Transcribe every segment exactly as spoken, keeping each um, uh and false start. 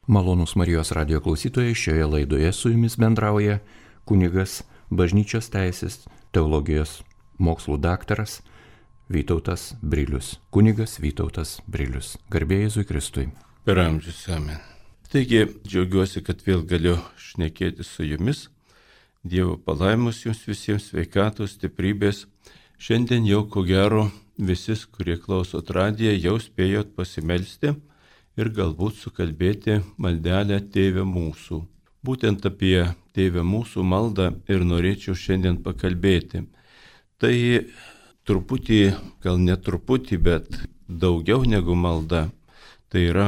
Malonūs Marijos radijo klausytojai, šioje laidoje su jumis bendrauja kunigas, bažnyčios teisės, teologijos mokslų daktaras Vytautas Brilius. Kunigas Vytautas Brilius. Garbė Jėzui Kristui. Per amžius amen. Taigi, džiaugiuosi, kad vėl galiu šnekėti su jumis. Dievo palaimus jums visiems, sveikatos, stiprybės. Šiandien jau ko gero visi, kurie klausot radiją, jau spėjot pasimelsti ir galbūt sukalbėti maldelę Tėve mūsų. Būtent apie Tėve mūsų maldą ir norėčiau šiandien pakalbėti. Tai truputį, gal ne truputį, bet daugiau negu malda. Tai yra,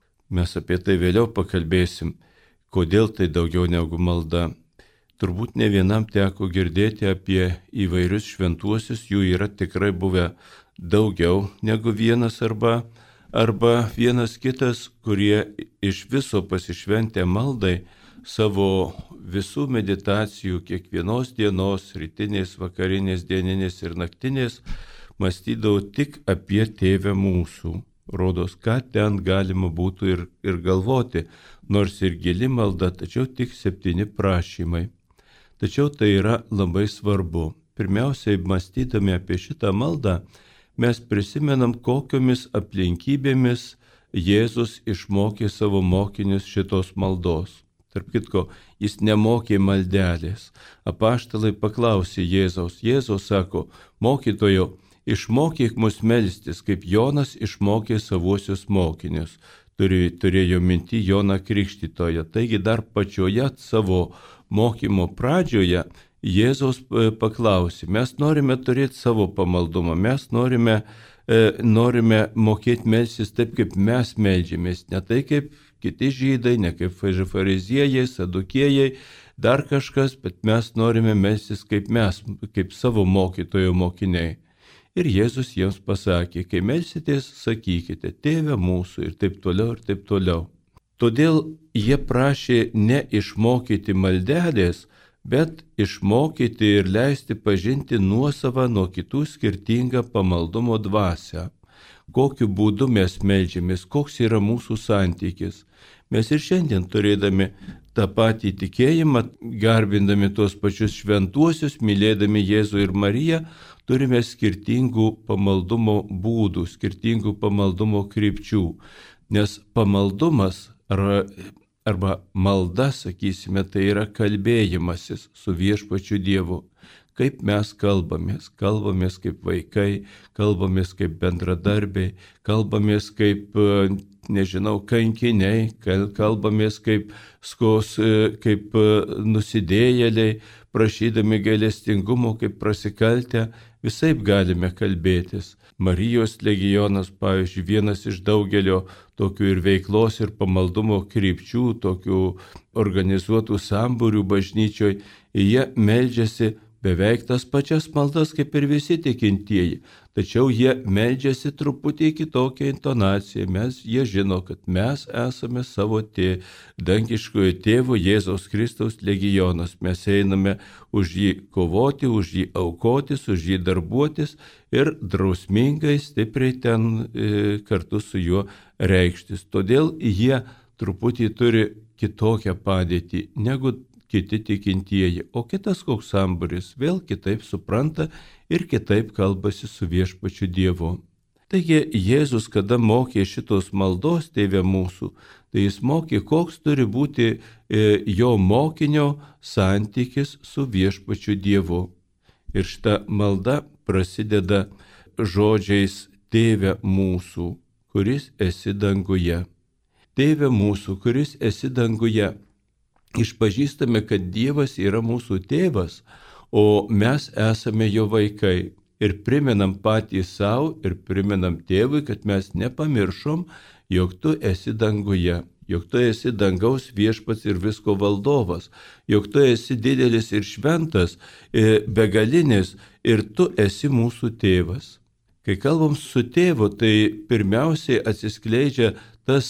mes apie tai vėliau pakalbėsim, kodėl tai daugiau negu malda. Turbūt ne vienam teko girdėti apie įvairius šventuosius, jų yra tikrai buvę daugiau negu vienas arba arba vienas kitas, kurie iš viso pasišventę maldai savo visų meditacijų kiekvienos dienos, rytinės, vakarinės, dieninės ir naktinės, mąstydavo tik apie Tėvę mūsų. Rodos, ką ten galima būtų ir, ir galvoti, nors ir gili malda, tačiau tik septyni prašymai. Tačiau tai yra labai svarbu. Pirmiausiai, mąstydami apie šitą maldą, mes prisimenam, kokiomis aplinkybėmis Jėzus išmokė savo mokinius šitos maldos. Tarp kitko, jis nemokė maldelės. Apaštalai paklausė Jėzaus. Jėzaus sako, mokytojo, išmokyk mus melstis, kaip Jonas išmokė savuosius mokinius. Turėjo minti Joną Krikštytoją. Taigi dar pačioje savo mokymo pradžioje Jėzaus paklausė, mes norime turėti savo pamaldumą, mes norime, e, norime mokėti melstis taip, kaip mes meldžiamės, ne tai kaip kiti žydai, ne kaip fariziejai, sadukėjai, dar kažkas, bet mes norime melstis kaip mes, kaip savo mokytojo mokiniai. Ir Jėzus jiems pasakė, kai melsitės, sakykite, Tėve mūsų ir taip toliau ir taip toliau. Todėl jie prašė ne išmokyti maldelės, bet išmokyti ir leisti pažinti nuosavą nuo kitų skirtingą pamaldumo dvasią. Kokiu būdu mes meldžiamės, koks yra mūsų santykis. Mes ir šiandien turėdami tą patį tikėjimą, garbindami tuos pačius šventuosius, mylėdami Jėzų ir Mariją, turime skirtingų pamaldumo būdų, skirtingų pamaldumo krypčių. Nes pamaldumas ar Arba malda, sakysime, tai yra kalbėjimasis su viešpačiu Dievu. Kaip mes kalbamės, kalbamės kaip vaikai, kalbamės kaip bendradarbiai, kalbamės kaip, nežinau, kankiniai, kalbamės kaip skos, kaip nusidėjėliai, prašydami gailestingumo, kaip prasikaltę, visaip galime kalbėtis. Marijos legionas, pavyzdžiui, vienas iš daugelio tokių ir veiklos ir pamaldumo krypčių, tokių organizuotų sambūrių bažnyčioje, jie meldžiasi beveik tas pačias maldas kaip ir visi tikintieji, tačiau jie meldžiasi truputį kitokią intonaciją, mes jie žino, kad mes esame savo tė, dangiškojo tėvo Jėzaus Kristaus legionas, mes einame už jį kovoti, už jį aukotis, už jį darbuotis ir drausmingai, stipriai ten e, kartu su juo reikštis. Todėl jie truputį turi kitokią padėtį negu kiti tikintieji, o kitas koks sambūris vėl kitaip supranta ir kitaip kalbasi su viešpačiu Dievu. Taigi Jėzus, kada mokė šitos maldos Tėve mūsų, tai jis mokė, koks turi būti e, jo mokinio santykis su viešpačiu Dievu. Ir šita malda prasideda žodžiais Tėve mūsų, kuris esi danguje. Tėve mūsų, kuris esi danguje. Išpažįstame, kad Dievas yra mūsų tėvas, o mes esame jo vaikai. Ir primenam patys savo ir primenam tėvui, kad mes nepamiršom, jog tu esi danguje, jog tu esi dangaus viešpats ir visko valdovas, jog tu esi didelis ir šventas, begalinis ir tu esi mūsų tėvas. Kai kalbam su tėvu, tai pirmiausiai atsiskleidžia tas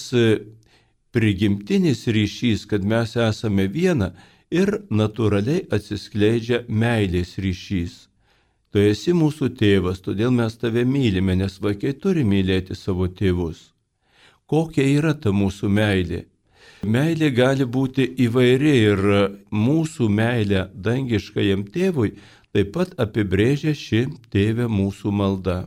prigimtinis ryšys, kad mes esame viena ir natūraliai atsiskleidžia meilės ryšys. Tu esi mūsų tėvas, todėl mes tave mylime, nes vaikai turi mylėti savo tėvus. Kokia yra ta mūsų meilė? Meilė gali būti įvairi ir mūsų meilę dangiškajam tėvui taip pat apibrėžia ši tėve mūsų malda.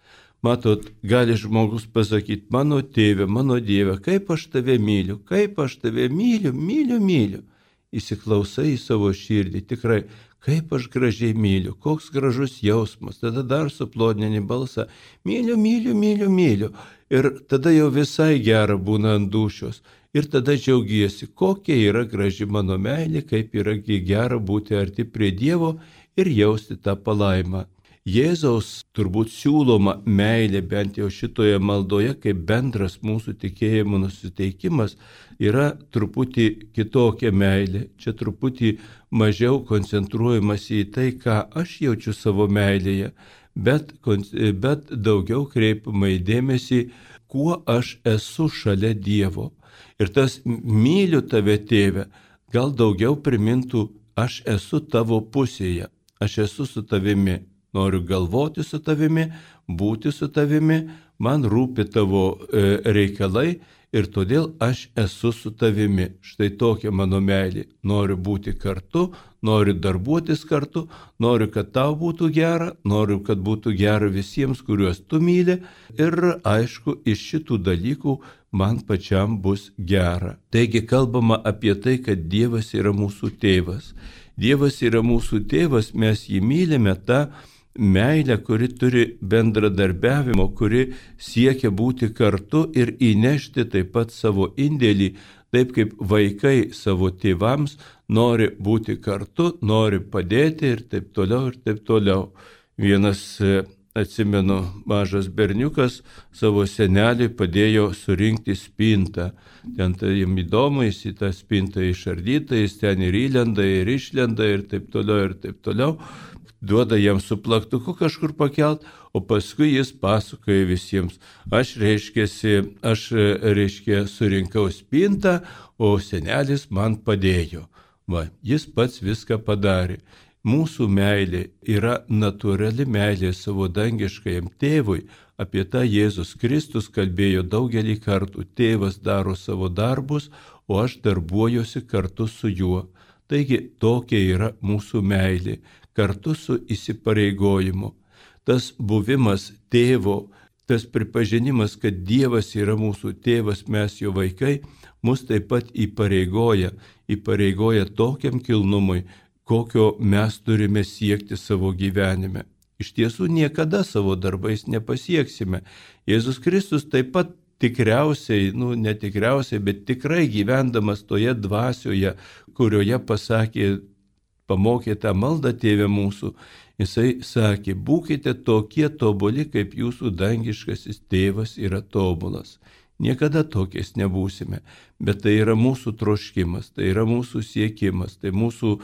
Matot, gali žmogus pasakyti, mano tėve, mano Dieve, kaip aš tave myliu, kaip aš tave myliu, myliu, myliu. Įsiklausai į savo širdį, tikrai, kaip aš gražiai myliu, koks gražus jausmas, tada dar suplonini balsą, myliu, myliu, myliu, myliu. Ir tada jau visai gera būna ant dūšios. Ir tada džiaugiesi, kokia yra graži mano meilė, kaip yra gera būti arti prie Dievo ir jausti tą palaimą. Jėzaus turbūt siūloma meilė, bent jau šitoje maldoje, kaip bendras mūsų tikėjimo nusiteikimas, yra truputį kitokia meilė. Čia truputį mažiau koncentruojamas į tai, ką aš jaučiu savo meilėje, bet, bet daugiau kreipiama į dėmesį, kuo aš esu šalia Dievo. Ir tas myliu tave, tėve, gal daugiau primintų, aš esu tavo pusėje, aš esu su tavimi. Noriu galvoti su tavimi, būti su tavimi, man rūpi tavo e, reikalai ir todėl aš esu su tavimi. Štai tokia mano meilė. Noriu būti kartu, noriu darbuotis kartu, noriu, kad tau būtų gera, noriu, kad būtų gera visiems, kuriuos tu myli ir aišku, iš šitų dalykų man pačiam bus gera. Taigi kalbama apie tai, kad Dievas yra mūsų tėvas. Dievas yra mūsų tėvas, mes jį mylime tą meilę, kuri turi bendradarbiavimo, kuri siekia būti kartu ir įnešti taip pat savo indėlį, taip kaip vaikai savo tėvams nori būti kartu, nori padėti ir taip toliau ir taip toliau. Vienas, atsimenu, mažas berniukas savo seneliui padėjo surinkti spintą. Ten tai jam įdomu, jis į tą spintą išardyta, jis ten ir įlenda, ir išlenda ir taip toliau ir taip toliau. Duoda jam su plaktuku kažkur pakelt, o paskui jis pasakoja visiems. Aš reiškiasi, aš reiškia surinkau spintą, o senelis man padėjo. Va, jis pats viską padarė. Mūsų meilė yra natūrali meilė savo dangiškajam tėvui. Apie tą Jėzus Kristus kalbėjo daugelį kartų. Tėvas daro savo darbus, o aš darbuojuosi kartu su juo. Taigi tokia yra mūsų meilė. Kartu su įsipareigojimu. Tas buvimas tėvo, tas pripažinimas, kad Dievas yra mūsų tėvas, mes jo vaikai, mus taip pat įpareigoja, įpareigoja tokiam kilnumui, kokio mes turime siekti savo gyvenime. Iš tiesų niekada savo darbais nepasieksime. Jėzus Kristus taip pat tikriausiai, nu netikriausiai, bet tikrai gyvendamas toje dvasioje, kurioje pasakė, pamokė tą maldą tėve mūsų, jisai sakė, būkite tokie tobuli, kaip jūsų dangiškasis tėvas yra tobulas. Niekada tokiais nebūsime, bet tai yra mūsų troškimas, tai yra mūsų siekimas, tai mūsų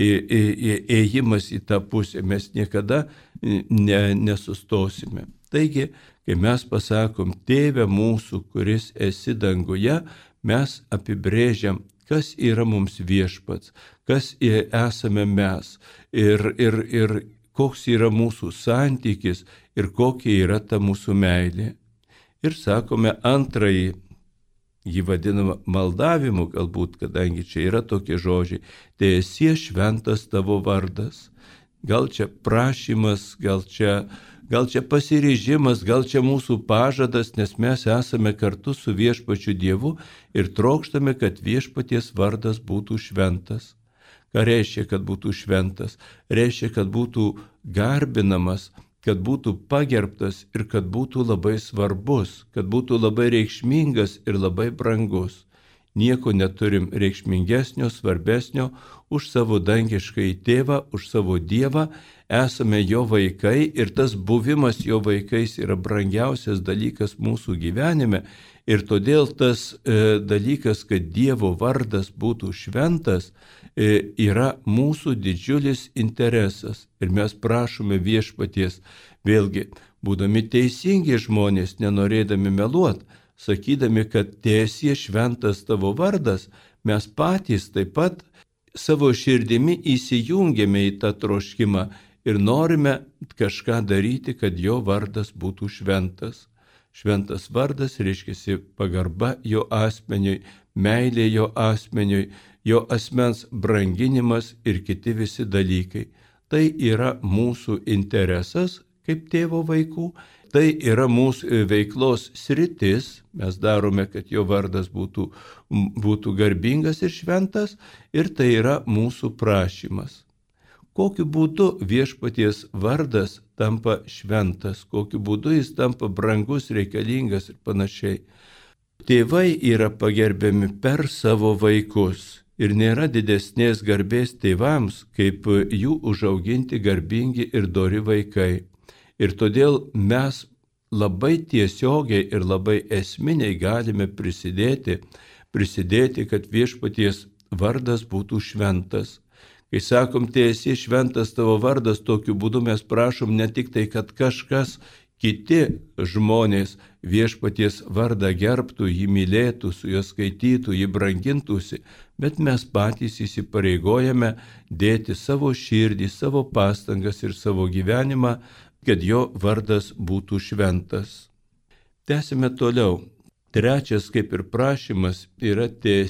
ėjimas į tą pusę, mes niekada ne, nesustosime. Taigi, kai mes pasakom, tėve mūsų, kuris esi danguje, mes apibrėžiam, kas yra mums viešpats, kas esame mes ir, ir, ir koks yra mūsų santykis ir kokia yra ta mūsų meilė. Ir sakome antrąjį, jį vadinamą maldavimu, galbūt, kadangi čia yra tokie žodžiai, teesie šventas tavo vardas. Gal čia prašymas, gal čia, gal čia pasiryžimas, gal čia mūsų pažadas, nes mes esame kartu su viešpačiu Dievu ir trokštame, kad viešpaties vardas būtų šventas. Ką reiškia, kad būtų šventas? Reiškia, kad būtų garbinamas, kad būtų pagerbtas ir kad būtų labai svarbus, kad būtų labai reikšmingas ir labai brangus. Nieko neturim reikšmingesnio, svarbesnio už savo dangiškąjį tėvą, už savo Dievą, esame jo vaikai ir tas buvimas jo vaikais yra brangiausias dalykas mūsų gyvenime ir todėl tas e, dalykas, kad Dievo vardas būtų šventas, e, yra mūsų didžiulis interesas ir mes prašome viešpaties, vėlgi, būdami teisingi žmonės, nenorėdami meluoti, sakydami, kad teesie šventas tavo vardas, mes patys taip pat savo širdimi įsijungiame į tą troškimą ir norime kažką daryti, kad jo vardas būtų šventas. Šventas vardas reiškia pagarba jo asmeniui, meilė jo asmeniui, jo asmens branginimas ir kiti visi dalykai. Tai yra mūsų interesas kaip tėvo vaikų, tai yra mūsų veiklos sritis, mes darome, kad jo vardas būtų, būtų garbingas ir šventas, ir tai yra mūsų prašymas. Kokiu būdu viešpaties vardas tampa šventas, kokiu būdu jis tampa brangus, reikalingas ir panašiai. Tėvai yra pagerbiami per savo vaikus ir nėra didesnės garbės tėvams, kaip jų užauginti garbingi ir dori vaikai. Ir todėl mes labai tiesiogiai ir labai esminiai galime prisidėti, prisidėti, kad viešpaties vardas būtų šventas. Kai sakom, tai esi šventas tavo vardas, tokiu būdu mes prašom ne tik tai, kad kažkas kiti žmonės viešpaties vardą gerbtų, jį mylėtų, su juo skaitytų, jį brangintųsi, bet mes patys įsipareigojame dėti savo širdį, savo pastangas ir savo gyvenimą, kad jo vardas būtų šventas. Tęsime toliau. Trečias, kaip ir prašymas, yra te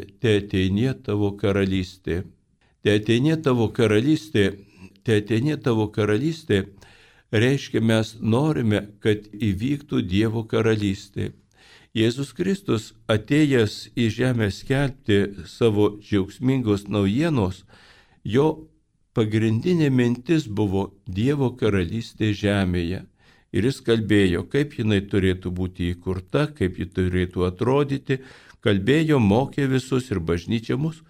ateinie tavo karalystė. Te ateinie tavo karalystė, te ateinie tavo karalystė reiškia, mes norime, kad įvyktų Dievo karalystė. Jėzus Kristus, atėjęs į žemę skelbti savo džiaugsmingos naujienos, jo pagrindinė mintis buvo Dievo karalystė žemėje. Ir jis kalbėjo, kaip jinai turėtų būti įkurta, kaip ji turėtų atrodyti, kalbėjo, mokė visus ir bažnyčia mus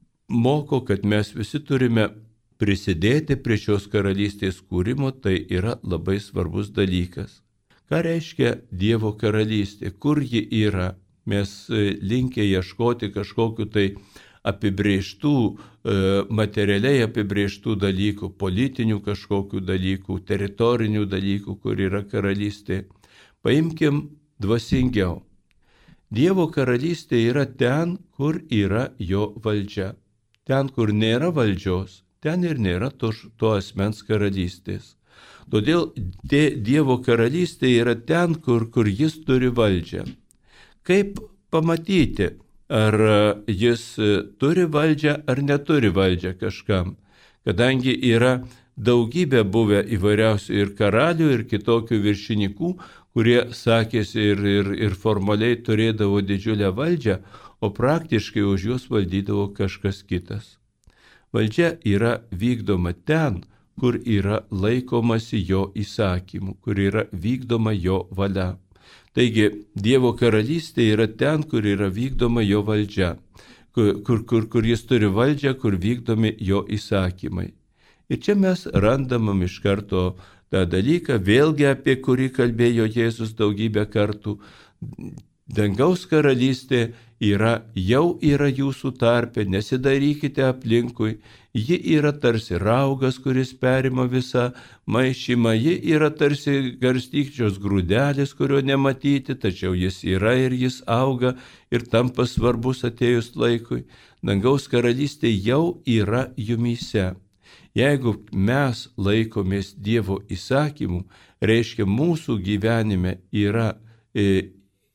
moko, kad mes visi turime prisidėti prie šios karalystės kūrimo, tai yra labai svarbus dalykas. Ką reiškia Dievo karalystė? Kur ji yra? Mes linkę ieškoti kažkokiu tai apibrėžtų, materialiai apibrėžtų dalykų, politinių kažkokių dalykų, teritorinių dalykų, kur yra karalystė. Paimkim dvasingiau. Dievo karalystė yra ten, kur yra jo valdžia. Ten, kur nėra valdžios, ten ir nėra to, to asmens karalystės. Todėl Dievo karalystė yra ten, kur, kur jis turi valdžią. Kaip pamatyti, ar jis turi valdžią ar neturi valdžią kažkam, kadangi yra daugybė buvę įvairiausių ir karalių, ir kitokių viršininkų, kurie sakėsi ir, ir, ir formaliai turėdavo didžiulę valdžią, o praktiškai už juos valdydavo kažkas kitas. Valdžia yra vykdoma ten, kur yra laikomasi jo įsakymų, kur yra vykdoma jo valia. Taigi, Dievo karalystė yra ten, kur yra vykdoma jo valdžia, kur, kur, kur, kur jis turi valdžią, kur vykdomi jo įsakymai. Ir čia mes randamam iš karto tą dalyką, vėlgi apie kurį kalbėjo Jėzus daugybę kartų. Dangaus karalystė yra, jau yra jūsų tarpe, nesidarykite aplinkui, ji yra tarsi raugas, kuris perima visą maišymą, ji yra tarsi garstykčios grūdelis, kurio nematyti, tačiau jis yra ir jis auga ir tampa svarbus atėjus laikui. Dangaus karalystė jau yra jumyse. Jeigu mes laikomės Dievo įsakymų, reiškia mūsų gyvenime yra e,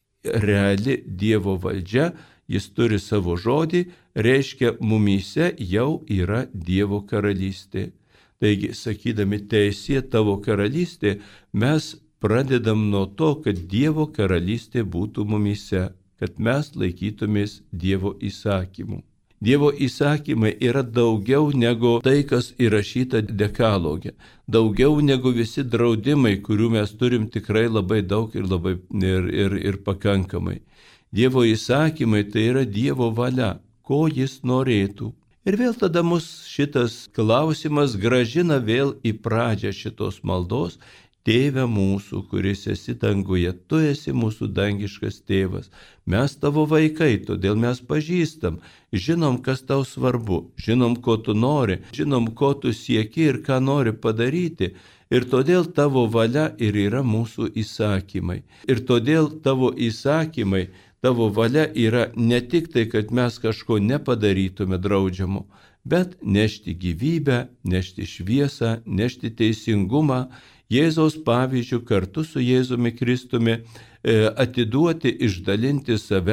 reali Dievo valdžia, jis turi savo žodį, reiškia mumyse jau yra Dievo karalystė. Taigi, sakydami teisė tavo karalystė, mes pradedam nuo to, kad Dievo karalystė būtų mumyse, kad mes laikytumės Dievo įsakymų. Dievo įsakymai yra daugiau negu tai, kas įrašyta dekalogė, daugiau negu visi draudimai, kurių mes turim tikrai labai daug ir, labai, ir, ir, ir pakankamai. Dievo įsakymai tai yra Dievo valia, ko jis norėtų. Ir vėl tada mus šitas klausimas gražina vėl į pradžią šitos maldos. Tėve mūsų, kuris esi danguje, tu esi mūsų dangiškas tėvas. Mes tavo vaikai, todėl mes pažįstam, žinom, kas tau svarbu, žinom, ko tu nori, žinom, ko tu sieki ir ką nori padaryti. Ir todėl tavo valia ir yra mūsų įsakymai. Ir todėl tavo įsakymai, tavo valia yra ne tik tai, kad mes kažko nepadarytume draudžiamo, bet nešti gyvybę, nešti šviesą, nešti teisingumą, Jėzaus pavyzdžių kartu su Jėzumi Kristumi atiduoti, išdalinti save,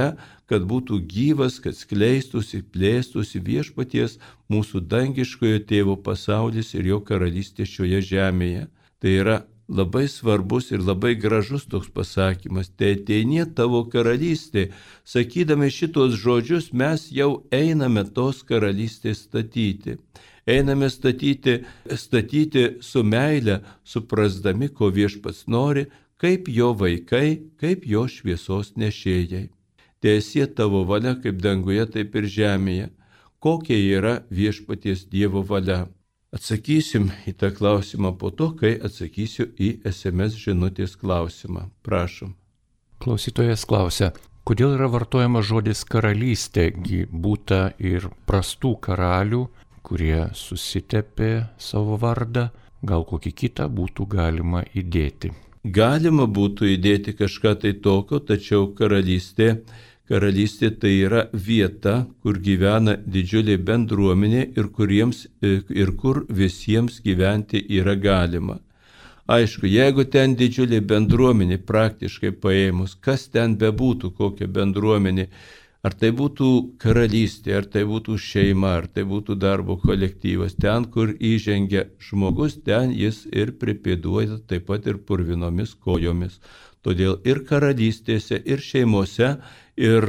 kad būtų gyvas, kad skleistųsi, plėstųsi viešpaties mūsų dangiškojo tėvo pasaulis ir jo karalystė šioje žemėje. Tai yra labai svarbus ir labai gražus toks pasakymas. Tai ateinie tavo karalystė. Sakydami šitos žodžius mes jau einame tos karalystės statyti. Einame statyti, statyti su meile, suprasdami, ko viešpats nori, kaip jo vaikai, kaip jo šviesos nešėjai. Teesie tavo valia kaip danguje, taip ir žemėje. Kokia yra viešpaties Dievo valia? Atsakysim į tą klausimą po to, kai atsakysiu į es em es žinutės klausimą. Prašom. Klausytojas klausia, kodėl yra vartojamas žodis karalystė, gi būta ir prastų karalių, kurie susitepė savo vardą, gal kokį kitą būtų galima įdėti. Galima būtų įdėti kažką tai tokio, tačiau karalystė, karalystė tai yra vieta, kur gyvena didžiulė bendruomenė ir, kuriems, ir kur visiems gyventi yra galima. Aišku, jeigu ten didžiulė bendruomenė, praktiškai paėmus, kas ten bebūtų, kokia bendruomenė, ar tai būtų karalystė, ar tai būtų šeima, ar tai būtų darbo kolektyvas, ten, kur įžengia žmogus, ten jis ir pripėduoja taip pat ir purvinomis kojomis. Todėl ir karalystėse, ir šeimose, ir,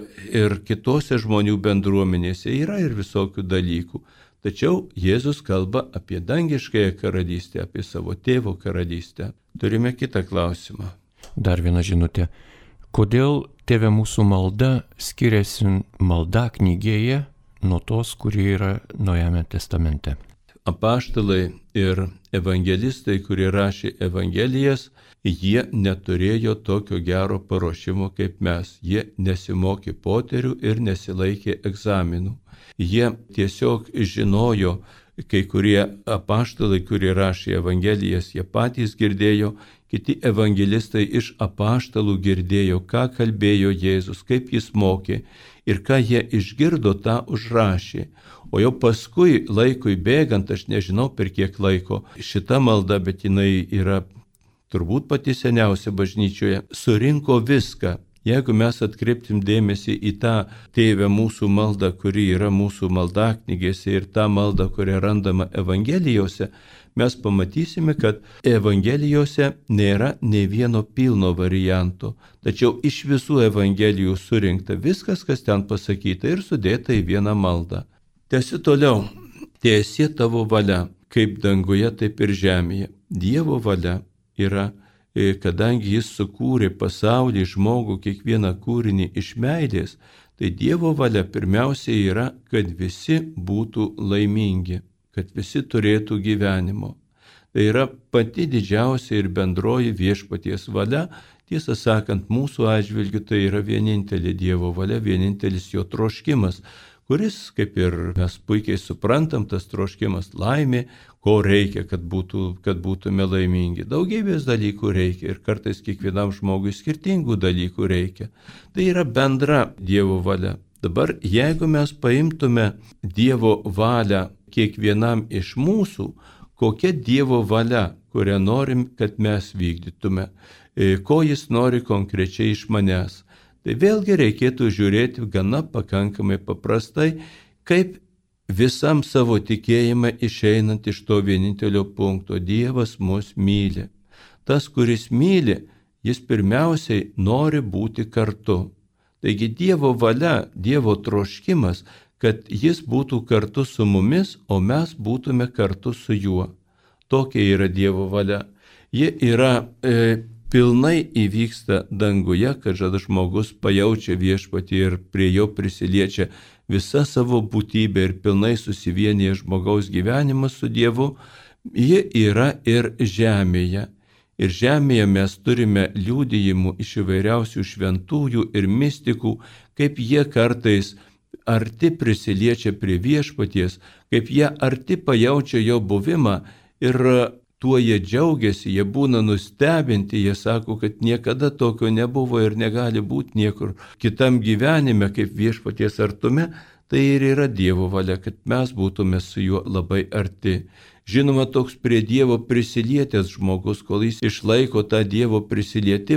ir kitose žmonių bendruomenėse yra ir visokių dalykų. Tačiau Jėzus kalba apie dangiškąją karalystę, apie savo tėvo karalystę. Turime kitą klausimą. Dar viena žinutė. Kodėl Tėve mūsų malda skiriasi maldaknygėje nuo tos, kuri yra Naujame testamente? Apaštalai ir evangelistai, kurie rašė evangelijas, jie neturėjo tokio gero paruošimo kaip mes. Jie nesimokė poterių ir nesilaikė egzaminų. Jie tiesiog žinojo, kai kurie apaštalai, kurie rašė evangelijas, jie patys girdėjo, kiti evangelistai iš apaštalų girdėjo, ką kalbėjo Jėzus, kaip jis mokė ir ką jie išgirdo, tą užrašė. O jau paskui laikui bėgant, aš nežinau per kiek laiko, šita malda, bet jinai yra turbūt pati seniausia bažnyčioje, surinko viską. Jeigu mes atkreiptim dėmesį į tą Tėve mūsų maldą, kuri yra mūsų maldaknygėse ir tą maldą, kurią randama evangelijose, mes pamatysime, kad evangelijose nėra nei vieno pilno varianto. Tačiau iš visų evangelijų surinkta viskas, kas ten pasakyta ir sudėta į vieną maldą. Tęsiu toliau. Teesie tavo valia, kaip danguje, taip ir žemėje. Dievo valia yra, kadangi jis sukūrė pasaulį, žmogų, kiekvieną kūrinį iš meilės, tai Dievo valia pirmiausiai yra, kad visi būtų laimingi, kad visi turėtų gyvenimo. Tai yra pati didžiausia ir bendroji viešpaties valia. Tiesą sakant, mūsų atžvilgiu tai yra vienintelė Dievo valia, vienintelis jo troškimas, kuris, kaip ir mes puikiai suprantam, tas troškimas laimė, ko reikia, kad, būtų, kad būtume laimingi. Daugybės dalykų reikia ir kartais kiekvienam žmogui skirtingų dalykų reikia. Tai yra bendra Dievo valia. Dabar, jeigu mes paimtume Dievo valią kiekvienam iš mūsų, kokia Dievo valia, kurią norim, kad mes vykdytume, ko jis nori konkrečiai iš manęs, tai vėlgi reikėtų žiūrėti gana pakankamai paprastai, kaip visam savo tikėjimą išeinant iš to vienintelio punkto. Dievas mus myli. Tas, kuris myli, jis pirmiausiai nori būti kartu. Taigi Dievo valia, Dievo troškimas, kad jis būtų kartu su mumis, o mes būtume kartu su juo. Tokia yra Dievo valia. Ji yra e, pilnai įvyksta danguje, kad žmogus pajaučia viešpatį ir prie jo prisiliečia visa savo būtybė ir pilnai susivienyje žmogaus gyvenimas su Dievu. Ji yra ir žemėje. Ir žemėje mes turime liudijimų iš įvairiausių šventųjų ir mistikų, kaip jie kartais arti prisiliečia prie viešpaties, kaip jie arti pajaučia jo buvimą ir tuo jie džiaugiasi, jie būna nustebinti, jie sako, kad niekada tokio nebuvo ir negali būti niekur kitam gyvenime, kaip viešpaties artume. Tai ir yra Dievo valia, kad mes būtume su juo labai arti. Žinoma, toks prie Dievo prisilietęs žmogus, kol jis išlaiko tą Dievo prisilietimą,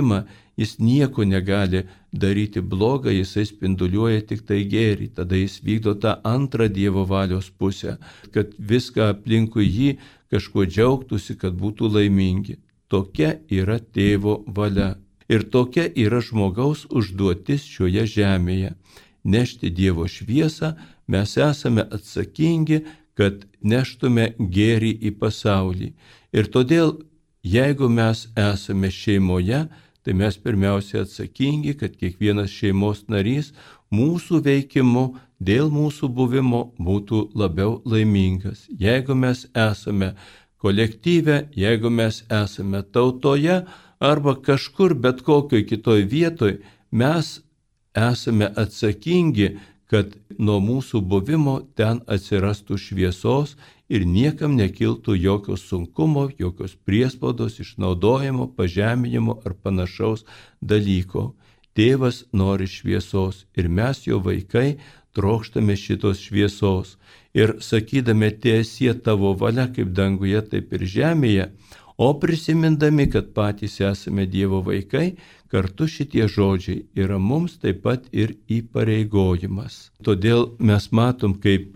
jis nieko negali daryti blogą, jisai spinduliuoja tik tai gėrį, tada jis vykdo tą antrą Dievo valios pusę, kad viską aplinkui jį kažkuo džiaugtųsi, kad būtų laimingi. Tokia yra tėvo valia ir tokia yra žmogaus užduotis šioje žemėje. Nešti Dievo šviesą, mes esame atsakingi, kad neštume gėrį į pasaulį. Ir todėl, jeigu mes esame šeimoje, tai mes pirmiausia atsakingi, kad kiekvienas šeimos narys mūsų veikimu, dėl mūsų buvimo būtų labiau laimingas. Jeigu mes esame kolektyve, jeigu mes esame tautoje arba kažkur bet kokioj kitoj vietoj, mes esame atsakingi, kad nuo mūsų buvimo ten atsirastų šviesos ir niekam nekiltų jokio sunkumo, jokios priespaudos, išnaudojimo, pažeminimo ar panašaus dalyko. Tėvas nori šviesos ir mes, jo vaikai, trokštame šitos šviesos. Ir sakydami, tiesie tavo valia kaip danguje, taip ir žemėje, o prisimindami, kad patys esame Dievo vaikai, kartu šitie žodžiai yra mums taip pat ir įpareigojimas. Todėl mes matom, kaip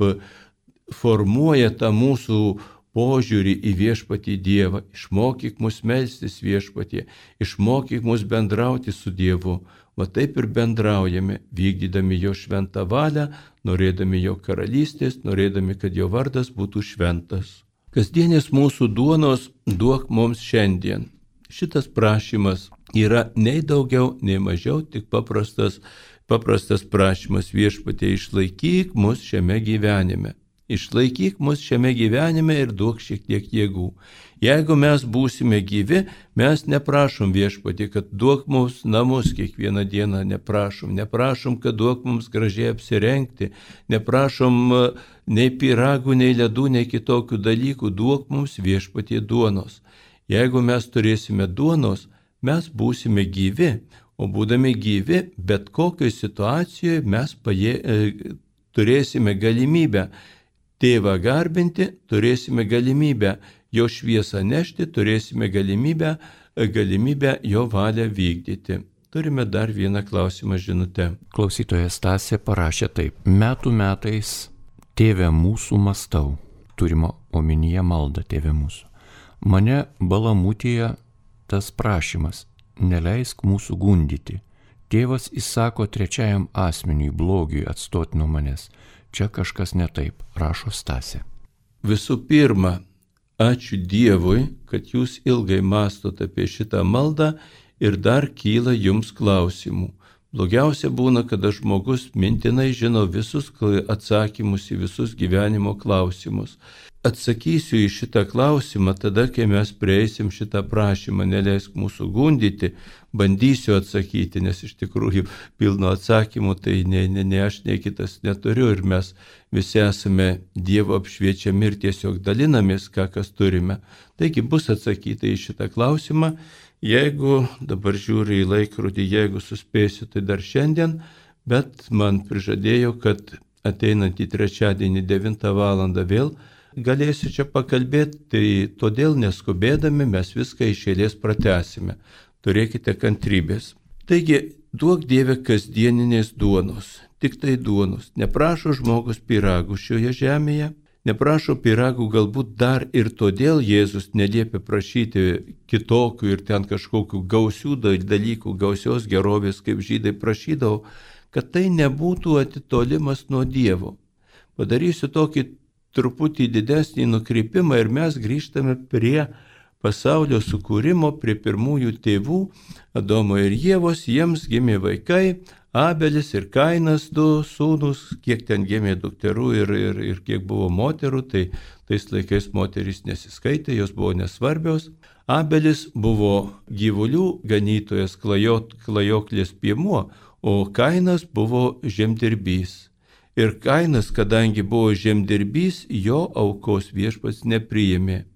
formuoja tą mūsų požiūrį į viešpatį Dievą. Išmokyk mus melstis viešpatie, išmokyk mus bendrauti su Dievu. Va taip ir bendraujame, vykdydami jo šventą valią, norėdami jo karalystės, norėdami, kad jo vardas būtų šventas. Kasdienės mūsų duonos duok mums šiandien. Šitas prašymas yra nei daugiau, nei mažiau, tik paprastas, paprastas prašymas viešpatie, išlaikyk mus šiame gyvenime. Išlaikyk mus šiame gyvenime ir duok šiek tiek jėgų. Jeigu mes būsime gyvi, mes neprašom viešpatie, kad duok mums namus kiekvieną dieną, neprašom, neprašom, kad duok mums gražiai apsirengti, neprašom nei pyragų, nei ledų, nei kitokių dalykų, duok mums viešpatie duonos. Jeigu mes turėsime duonos, mes būsime gyvi, o būdami gyvi, bet kokioje situacijoje mes paje, e, turėsime galimybę Tėvą garbinti, turėsime galimybę jo šviesą nešti, turėsime galimybę, galimybę jo valią vykdyti. Turime dar vieną klausimą žinutę. Klausytojas Stasė parašė taip. Metų metais Tėve mūsų mąstau, turima omenyje malda Tėve mūsų. Mane balamutėje tas prašymas, neleisk mūsų gundyti. Tėvas įsako trečiajam asmeniui blogiui atstoti nuo manęs. Čia kažkas ne taip, rašo Stasė. Visų pirma, ačiū Dievui, kad jūs ilgai mąstot apie šitą maldą ir dar kyla jums klausimų. Blogiausia būna, kada žmogus mintinai žino visus atsakymus į visus gyvenimo klausimus. Atsakysiu į šitą klausimą tada, kai mes prieisim šitą prašymą, neleisk mūsų gundyti, bandysiu atsakyti, nes iš tikrųjų pilno atsakymų tai nei, nei, nei aš, nei kitas neturiu ir mes visi esame Dievo apšviečiami ir tiesiog dalinamės, ką kas turime. Taigi bus atsakyta į šitą klausimą. Jeigu dabar žiūriu į laikrodį, jeigu suspėsiu, tai dar šiandien, bet man prižadėjo, kad ateinantį trečiadienį devintą valandą vėl galėsiu čia pakalbėti, tai todėl neskubėdami mes viską iš eilės pratęsime. Turėkite kantrybės. Taigi, duok Dieve kasdieninės duonos, tik tai duonos. Neprašo žmogus pyragų šioje žemėje, neprašo pyragų galbūt dar ir todėl Jėzus neliepia prašyti kitokių ir ten kažkokių gausių dalykų, gausios gerovės, kaip žydai prašydavo, kad tai nebūtų atitolimas nuo Dievo. Padarysiu tokį truputį didesnį nukrypimą ir mes grįžtame prie pasaulio sukūrimo, prie pirmųjų tėvų, Adomo ir Ievos, jiems gimė vaikai, Abelis ir Kainas, du sūnus, kiek ten gimė dukterų ir, ir, ir kiek buvo moterų, tai tais laikais moterys nesiskaitė, jos buvo nesvarbios. Abelis buvo gyvulių ganytojas, klajot, klajoklės piemuo, o Kainas buvo žemdirbys. Ir Kainas, kadangi buvo žemdirbys, jo aukos viešpats nepriėmė.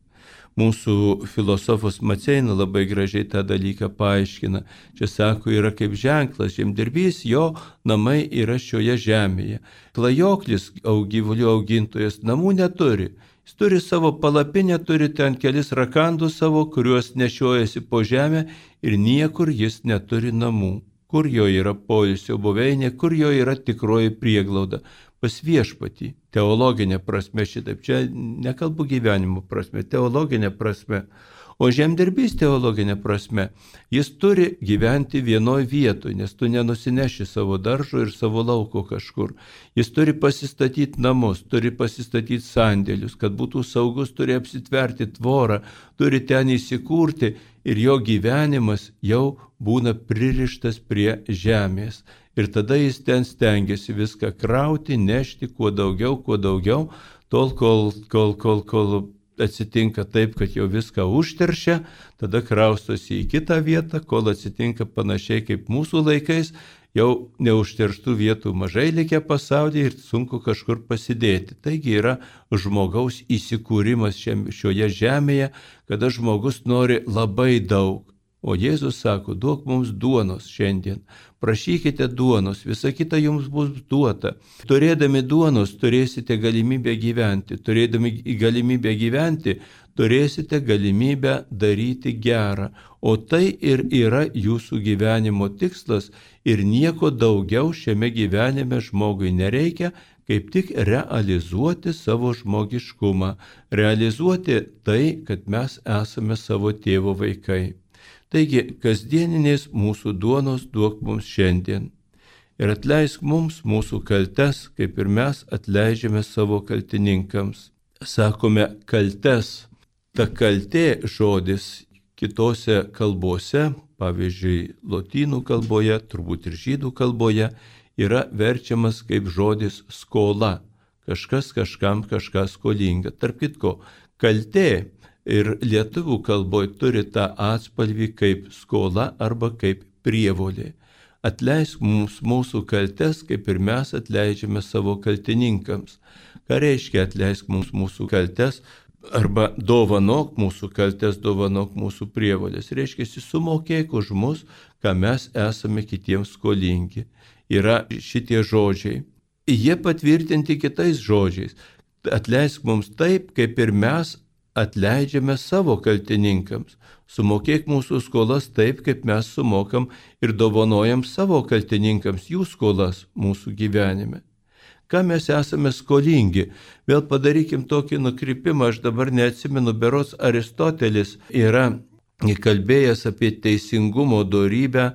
Mūsų filosofas Maceina labai gražiai tą dalyką paaiškina. Čia sako, yra kaip ženklas, žemdirbys, jo namai yra šioje žemėje. Klajoklis, gyvulių augintojas, namų neturi. Jis turi savo palapinę, turi ten kelis rakandus savo, kuriuos nešiojasi po žemę ir niekur jis neturi namų. Kur jo yra poilsio buveinė, kur jo yra tikroji prieglauda? Pas viešpatį, teologinė prasme šitaip, čia nekalbu gyvenimo prasme, teologinė prasme, o žemdirbys teologinė prasme, jis turi gyventi vienoj vietoj, nes tu nenusineši savo daržo ir savo lauko kažkur. Jis turi pasistatyti namus, turi pasistatyti sandėlius, kad būtų saugus, turi apsitverti tvorą, turi ten įsikurti ir jo gyvenimas jau būna pririštas prie žemės. Ir tada jis ten stengiasi viską krauti, nešti kuo daugiau, kuo daugiau, tol kol, kol, kol, kol atsitinka taip, kad jau viską užteršia, tada kraustosi į kitą vietą, kol atsitinka panašiai kaip mūsų laikais, jau neužterštų vietų mažai likę pasaulyje ir sunku kažkur pasidėti. Taigi yra žmogaus įsikūrimas šioje žemėje, kada žmogus nori labai daug. O Jėzus sako, duok mums duonos šiandien, prašykite duonos, visa kita jums bus duota. Turėdami duonos turėsite galimybę gyventi, turėdami galimybę gyventi turėsite galimybę daryti gerą. O tai ir yra jūsų gyvenimo tikslas ir nieko daugiau šiame gyvenime žmogui nereikia, kaip tik realizuoti savo žmogiškumą, realizuoti tai, kad mes esame savo tėvo vaikai. Taigi, kasdieninės mūsų duonos duok mums šiandien. Ir atleisk mums mūsų kaltes, kaip ir mes atleidžiame savo kaltininkams. Sakome kaltes. Ta kaltė žodis kitose kalbose, pavyzdžiui, lotynų kalboje, turbūt ir žydų kalboje, yra verčiamas kaip žodis skola. Kažkas kažkam kažką skolinga. Tarp kitko, kaltė ir lietuvių kalboje turi tą atspalvį kaip skola arba kaip prievolė. Atleisk mums mūsų kaltes, kaip ir mes atleidžiame savo kaltininkams. Ką reiškia atleisk mums mūsų kaltes arba dovanok mūsų kaltes, dovanok mūsų prievolės? Reiškia, sumokėk už mus, ką mes esame kitiems skolingi. Yra šitie žodžiai. Jie patvirtinti kitais žodžiais. Atleisk mums taip, kaip ir mes atleidžiame savo kaltininkams. Sumokėk mūsų skolas taip, kaip mes sumokam ir dovanojam savo kaltininkams jų skolas mūsų gyvenime. Ką mes esame skolingi? Vėl padarykim tokį nukrypimą, aš dabar neatsimenu, berods Aristotelis yra kalbėjęs apie teisingumo dorybę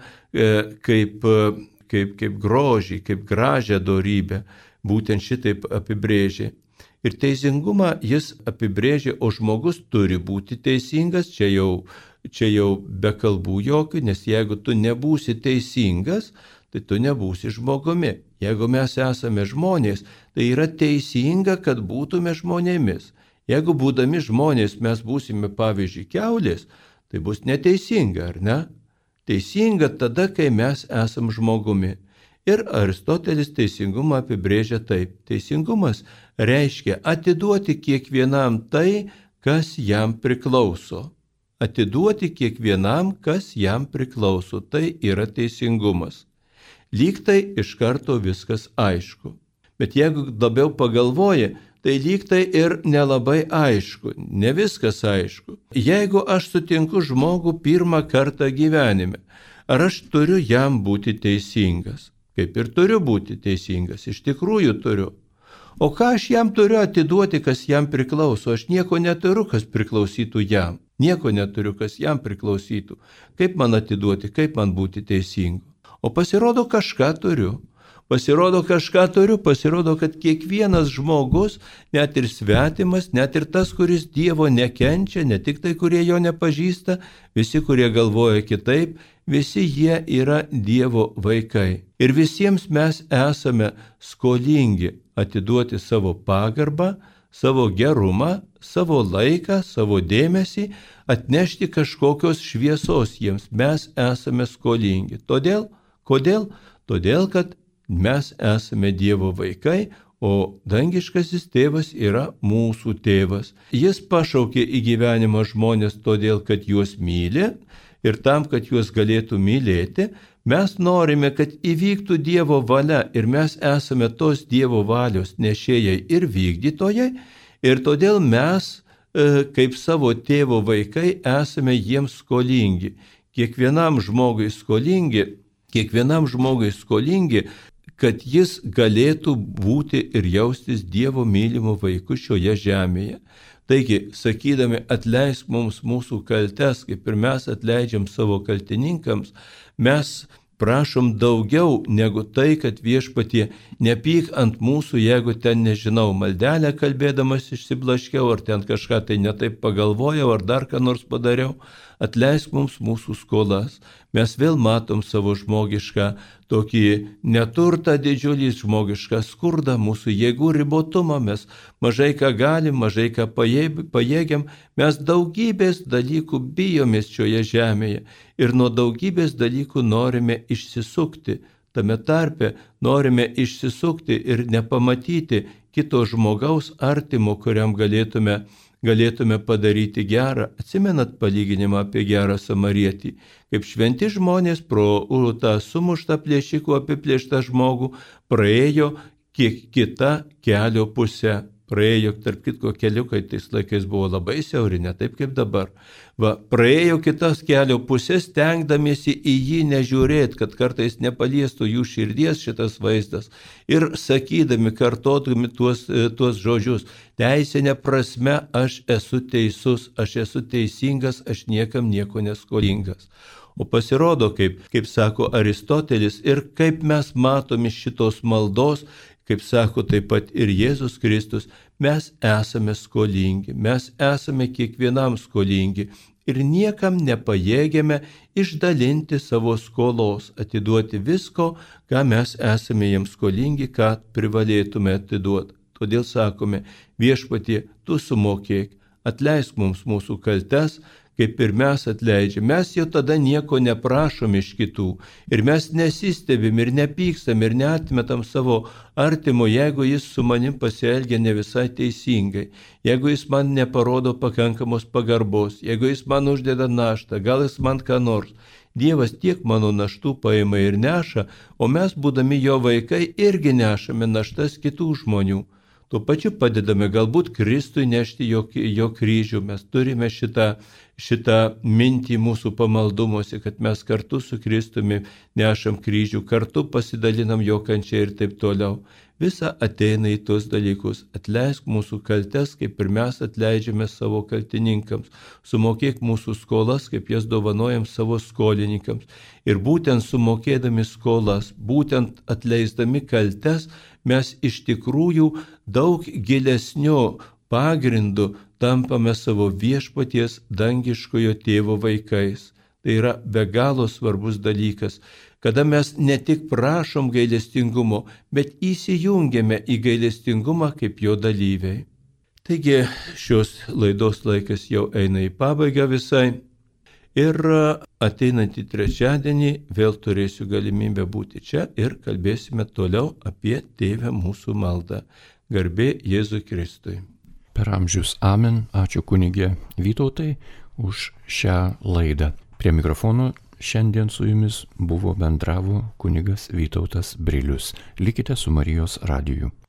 kaip, kaip, kaip grožį, kaip gražią dorybę, būtent šitaip apibrėžė. Ir teisingumą jis apibrėžė, o žmogus turi būti teisingas, čia jau, čia jau be kalbų jokių, nes jeigu tu nebūsi teisingas, tai tu nebūsi žmogumi. Jeigu mes esame žmonės, tai yra teisinga, kad būtume žmonėmis. Jeigu būdami žmonės mes būsime, pavyzdžiui, kiaulės, tai bus neteisinga, ar ne? Teisinga tada, kai mes esam žmogumi. Ir Aristotelis teisingumą apibrėžia taip. Teisingumas reiškia atiduoti kiekvienam tai, kas jam priklauso. Atiduoti kiekvienam, kas jam priklauso. Tai yra teisingumas. Lyg tai iš karto viskas aišku. Bet jeigu labiau pagalvoji, tai lyg tai ir nelabai aišku, ne viskas aišku. Jeigu aš sutinku žmogų pirmą kartą gyvenime, ar aš turiu jam būti teisingas? Kaip ir turiu būti teisingas, iš tikrųjų turiu. O ką aš jam turiu atiduoti, kas jam priklauso? Aš nieko neturiu, kas priklausytų jam. Nieko neturiu, kas jam priklausytų. Kaip man atiduoti, kaip man būti teisingu? O pasirodo, kažką turiu. Pasirodo, kažką turiu, pasirodo, kad kiekvienas žmogus, net ir svetimas, net ir tas, kuris Dievo nekenčia, ne tik tai, kurie jo nepažįsta, visi, kurie galvoja kitaip, visi jie yra Dievo vaikai. Ir visiems mes esame skolingi atiduoti savo pagarbą, savo gerumą, savo laiką, savo dėmesį, atnešti kažkokios šviesos jiems. Mes esame skolingi. Todėl, kodėl? Todėl, kad mes esame Dievo vaikai, o dangiškasis tėvas yra mūsų tėvas. Jis pašaukė į gyvenimą žmonės todėl, kad juos myli ir tam, kad juos galėtų mylėti. Mes norime, kad įvyktų Dievo valia ir mes esame tos Dievo valios nešėjai ir vykdytojai ir todėl mes, kaip savo tėvo vaikai, esame jiems skolingi. Kiekvienam žmogui skolingi, kiekvienam žmogui skolingi, kad jis galėtų būti ir jaustis Dievo mylimu vaiku šioje žemėje. Taigi, sakydami, atleisk mums mūsų kaltes, kaip ir mes atleidžiam savo kaltininkams, mes prašom daugiau negu tai, kad Viešpatie nepyk ant mūsų, jeigu ten, nežinau, maldelę kalbėdamas išsiblaškiau, ar ten kažką tai netaip pagalvojau, ar dar ką nors padariau. Atleisk mums mūsų skolas. Mes vėl matom savo žmogišką tokį neturtą didžiulį, žmogišką skurdą, mūsų jėgų ribotumą, mes mažai ką galim, mažai ką pajėgiam, mes daugybės dalykų bijomės šioje žemėje ir nuo daugybės dalykų norime išsisukti. Tame tarpe norime išsisukti ir nepamatyti kito žmogaus artimo, kuriam galėtume galėtume padaryti gerą. Atsimenat palyginimą apie gerą samarietį, kaip šventi žmonės pro tą sumuštą plėšikų apiplėštą žmogų praėjo kiek kita kelio pusė. Praėjo, tarp kitko, keliukai tais laikais buvo labai siauri, ne taip kaip dabar. Va, praėjo kitas kelio pusės, stengdamiesi į jį nežiūrėti, kad kartais nepaliestų jų širdies šitas vaizdas. Ir sakydami, kartodami tuos, tuos žodžius, teisinė prasme aš esu teisus, aš esu teisingas, aš niekam nieko neskolingas. O pasirodo, kaip, kaip sako Aristotelis, ir kaip mes matome šitos maldos, kaip sako taip pat ir Jėzus Kristus, mes esame skolingi, mes esame kiekvienam skolingi ir niekam nepajėgiame išdalinti savo skolos, atiduoti visko, ką mes esame jiems skolingi, ką privalėtume atiduoti. Todėl sakome, Viešpatie, tu sumokėk, atleisk mums mūsų kaltes, kaip ir mes atleidžiam. Mes jau tada nieko neprašom iš kitų ir mes nesistebim ir nepykstam ir neatmetam savo artimo, jeigu jis su manim pasielgia ne visai teisingai, jeigu jis man neparodo pakankamos pagarbos, jeigu jis man uždeda naštą, gal jis man ką nors. Dievas tiek mano naštų paima ir neša, o mes, būdami jo vaikai, irgi nešame naštas kitų žmonių. Tuo pačiu padedame galbūt Kristui nešti jo, jo kryžių. Mes turime šitą, šitą mintį mūsų pamaldumuose, kad mes kartu su Kristumi nešam kryžių, kartu pasidalinam jo kančią ir taip toliau. Visa ateina į tuos dalykus. Atleisk mūsų kaltes, kaip ir mes atleidžiame savo kaltininkams. Sumokėk mūsų skolas, kaip jas dovanojam savo skolininkams. Ir būtent sumokėdami skolas, būtent atleisdami kaltes, mes iš tikrųjų daug gilesniu pagrindu tampame savo Viešpaties dangiškojo tėvo vaikais. Tai yra be galo svarbus dalykas, kada mes ne tik prašom gailestingumo, bet įsijungiame į gailestingumą kaip jo dalyviai. Taigi šios laidos laikas jau eina į pabaigą visai. Ir ateinantį trečiadienį vėl turėsiu galimybę būti čia ir kalbėsime toliau apie Tėvę mūsų maldą. Garbė Jėzui Kristui. Per amžius amen. Ačiū kunigė Vytautai už šią laidą. Prie mikrofono šiandien su jumis buvo bendravo kunigas Vytautas Brilius. Likite su Marijos radiju.